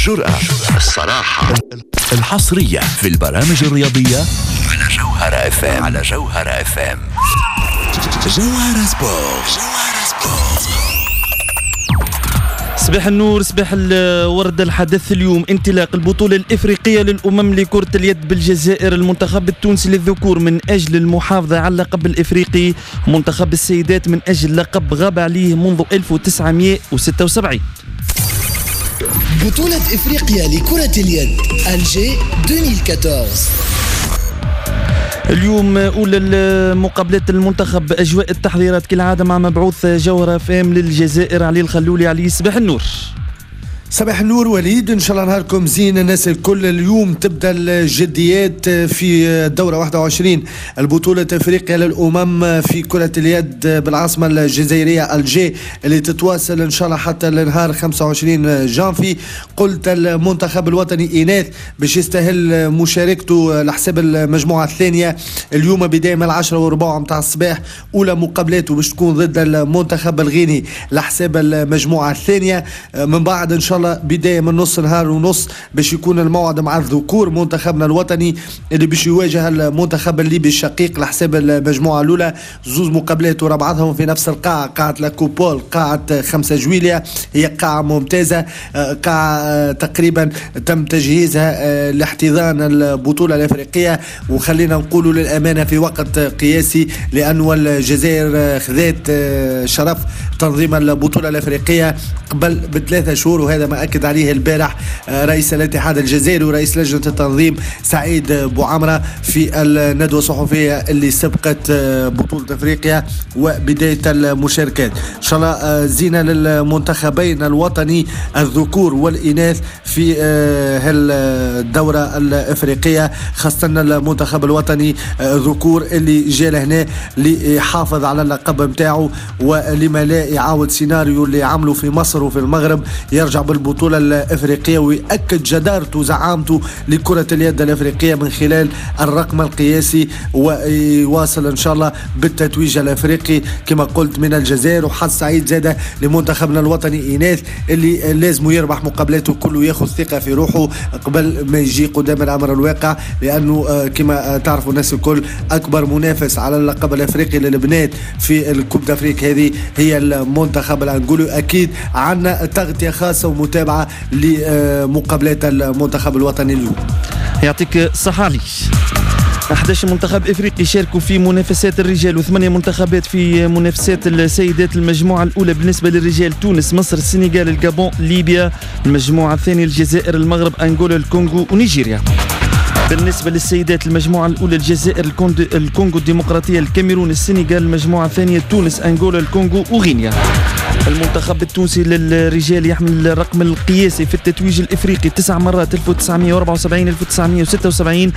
الجرأة، الصراحة، الحصرية في البرامج الرياضية على جوهرة FM. على جوهرة FM. جوهرة سبورت. صباح النور، صباح الورد. الحدث اليوم انطلاق البطولة الإفريقية للأمم لكرة اليد بالجزائر. المنتخب التونسي للذكور من أجل المحافظة على اللقب الإفريقي، منتخب السيدات من أجل لقب غاب عليه منذ 1976. بطولة إفريقيا لكرة اليد ألجي 2014. اليوم أولى المقابلات المنتخب، أجواء التحضيرات كالعادة مع مبعوث جوهرة FM للجزائر علي الخلولي. علي صباح النور. صباح النور وليد، ان شاء الله نهاركم زين الناس الكل. اليوم تبدا الجديات في الدوره 21 البطوله افريقيا للامم في كره اليد بالعاصمه الجزائريه الجي، اللي تتواصل ان شاء الله حتى لنهار 25 جانفي. قلت المنتخب الوطني اناث باش يستاهل مشاركته لحساب المجموعه الثانيه اليوم بدايه من 10:15 متاع الصباح. اولى مقابلاته باش تكون ضد المنتخب الغيني لحساب المجموعه الثانيه. من بعد ان شاء الله بداية من نص نهار ونص باش يكون الموعد مع الذكور، منتخبنا الوطني اللي باش يواجه المنتخب الليبي الشقيق لحساب المجموعة الأولى. زوز مقابلات ورا بعضهم في نفس القاعة، قاعة لاكوبول، قاعة 5 جويلية. هي قاعة ممتازة، قاعة تقريبا تم تجهيزها لاحتضان البطولة الأفريقية، وخلينا نقولوا للأمانة في وقت قياسي، لأن الجزائر خذت شرف تنظيم البطولة الأفريقية قبل ب3 شهور، وهذا ما أكد عليه البارح رئيس الاتحاد الجزائري ورئيس لجنة التنظيم سعيد بوعمرة في الندوة الصحفية اللي سبقت بطولة أفريقيا وبداية المشاركات. إن شاء الله زينة للمنتخبين الوطني الذكور والإناث في هالدورة الأفريقية، خاصة المنتخب الوطني ذكور اللي جاء لهنا ليحافظ على اللقب متاعه، ولما لا يعاود سيناريو اللي عمله في مصر وفي المغرب، يرجع بالبطولة الأفريقية ويأكد جدارته وزعامته لكرة اليد الأفريقية من خلال الرقم القياسي، ويواصل إن شاء الله بالتتويج الأفريقي كما قلت من الجزائر. وحظ سعيد زادة لمنتخبنا الوطني إناث اللي لازم يربح مقابلاته كله، ياخذ ثقة في روحه قبل ما يجي قدام الأمر الواقع، لأنه كما تعرفوا الناس الكل أكبر منافس على اللقب الأفريقي للبنات في الكوب دافريك هذه هي المنتخب الأنغولي. أكيد عنا تغطية خاصة ومتابعة لمقابلات المنتخب الوطني اليوم. يعطيك الصحة علي. 11 منتخب افريقي شاركوا في منافسات الرجال، و8 منتخبات في منافسات السيدات. المجموعه الاولى بالنسبه للرجال تونس، مصر، السنغال، الجابون، ليبيا. المجموعه الثانيه الجزائر، المغرب، انغولا، الكونغو ونيجيريا. بالنسبة للسيدات المجموعة الأولى الجزائر، الكونغو الديمقراطية، الكاميرون، السنغال. المجموعة الثانية تونس، أنغولا، الكونغو وغينيا. المنتخب التونسي للرجال يحمل الرقم القياسي في التتويج الإفريقي 9 مرات، 1974، 1976،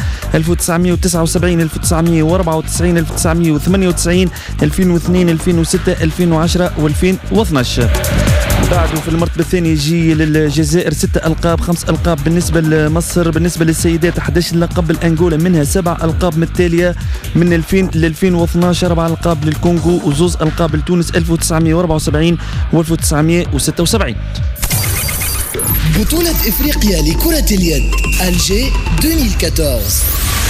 1979، 1994، 1998، 2002، 2006، 2010 و2012. بعده في المرتبة الثانية يجي للجزائر 6 ألقاب، 5 ألقاب بالنسبة لمصر. بالنسبة للسيدات 11 لقب الأنغولا، منها 7 ألقاب متتالية من 2000 ل 2012، 4 ألقاب للكونغو وزوز ألقاب لتونس 1974 و 1976. بطولة إفريقيا لكرة اليد ألجي 2014.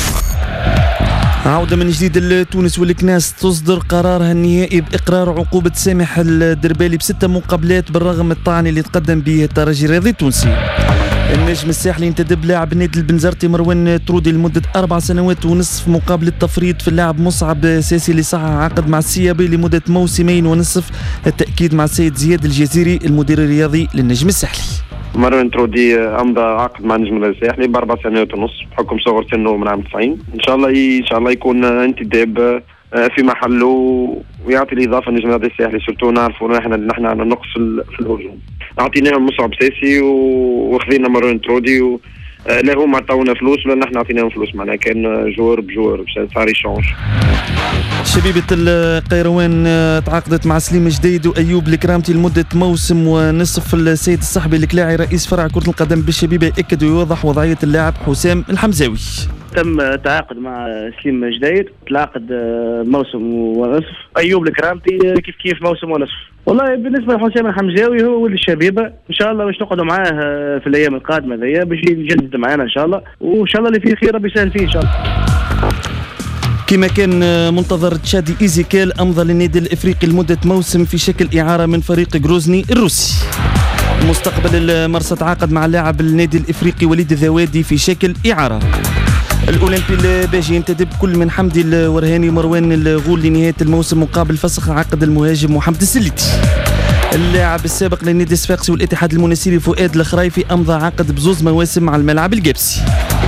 عودة من جديد لتونس، والكناس تصدر قرارها النهائي بإقرار عقوبة سامح الدربالي ب6 مقابلات بالرغم من الطعن اللي تقدم به الترجي الرياضي التونسي. النجم الساحلي انتدب لاعب نادي البنزرتي مروان ترودي لمدة 4 سنوات ونصف مقابل التفريط في اللاعب مصعب ساسي اللي صحح عقد مع السيابي لمدة 2.5 مواسم. التأكيد مع السيد زياد الجزيري المدير الرياضي للنجم الساحلي. مروان ترودي امضى عقد مع النجم الساحلي ب4 سنوات ونص بحكم صغر سنه من عام 90. ان شاء الله يكون انتداب في محله ويعطي الاضافه النجم الساحلي. سورتو نعرفوا نحن عندنا نقص في الهجوم. اعطيناهم مصعب ساسي وخذينا مروان ترودي لا هما عطاونا فلوس ولا نحن عطيناهم فلوس، معناها كان جوار بجوار صار يشونج. شبيبة القيروان تعاقدت مع سليم جديد وأيوب الكرامتي لمدة موسم ونصف. السيد الصحبي الكلاعي رئيس فرع كرة القدم بالشبيبة أكد ويوضح وضعية اللاعب حسام الحمزاوي. تم تعاقد مع سليم جديد، تعاقد موسم ونصف. ايوب الكرامتي كيف موسم ونصف. والله بالنسبه لحسام الحمزاوي هو ولد الشبيبه، ان شاء الله باش نقعدوا معاه في الايام القادمه ذي باش يجدد معنا ان شاء الله، وان شاء الله اللي فيه خير بيسهل فيه ان شاء الله. كما كان منتظر تشادي إيزيكيل أمضى للنادي الإفريقي لمدة موسم في شكل إعارة من فريق جروزني الروسي. مستقبل المرصد تعاقد مع لاعب النادي الإفريقي وليد الذوادي في شكل إعارة. الأولمبي الباجي ينتدب كل من حمدي الورهاني ومروان الغول لنهاية الموسم مقابل فسخ عقد المهاجم محمد السليتي. اللاعب السابق للنادي الصفاقسي والاتحاد المنستيري فؤاد الخرايفي أمضى عقد بزوز مواسم مع الملعب الجابسي.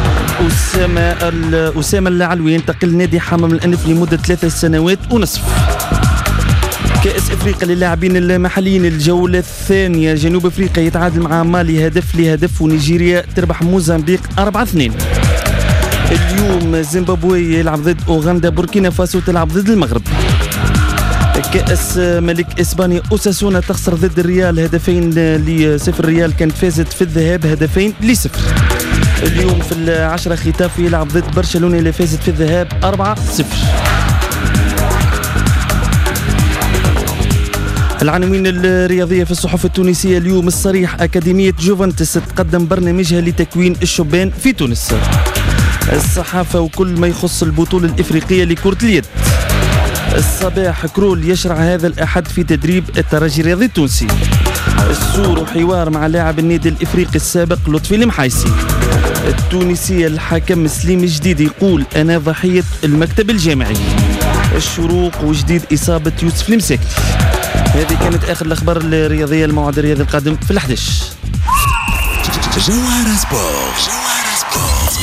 أسامة العلوي ينتقل لنادي حمام الأنف لمدة 3 سنوات ونصف. كأس أفريقيا للاعبين المحليين الجولة الثانية، جنوب أفريقيا يتعادل مع مالي هدف لهدف، ونيجيريا تربح موزمبيق 4-2. اليوم زيمبابوي يلعب ضد أوغندا، بوركينا فاسو تلعب ضد المغرب. كأس ملك إسبانيا، أوساسونا تخسر ضد الريال 2-0. الريال كانت فازت في الذهاب 2-0. اليوم في 10 ختافي يلعب ضد برشلونة اللي فازت في الذهاب 4-0. العناوين الرياضية في الصحف التونسية اليوم. الصريح، أكاديمية جوفنتوس تقدم برنامجها لتكوين الشبان في تونس. الصحافة وكل ما يخص البطولة الإفريقية لكرة اليد. الصباح، كرول يشرع هذا الأحد في تدريب الترجي الرياضي التونسي. السور، حوار مع لاعب النادي الإفريقي السابق لطفي المحايسي. التونسية، الحكم سليم جديد يقول أنا ضحية المكتب الجامعي. الشروق، وجديد إصابة يوسف المساكي. هذه كانت آخر الأخبار الرياضية. الموعد الرياضي القادم في 11. جوهرة سبورت.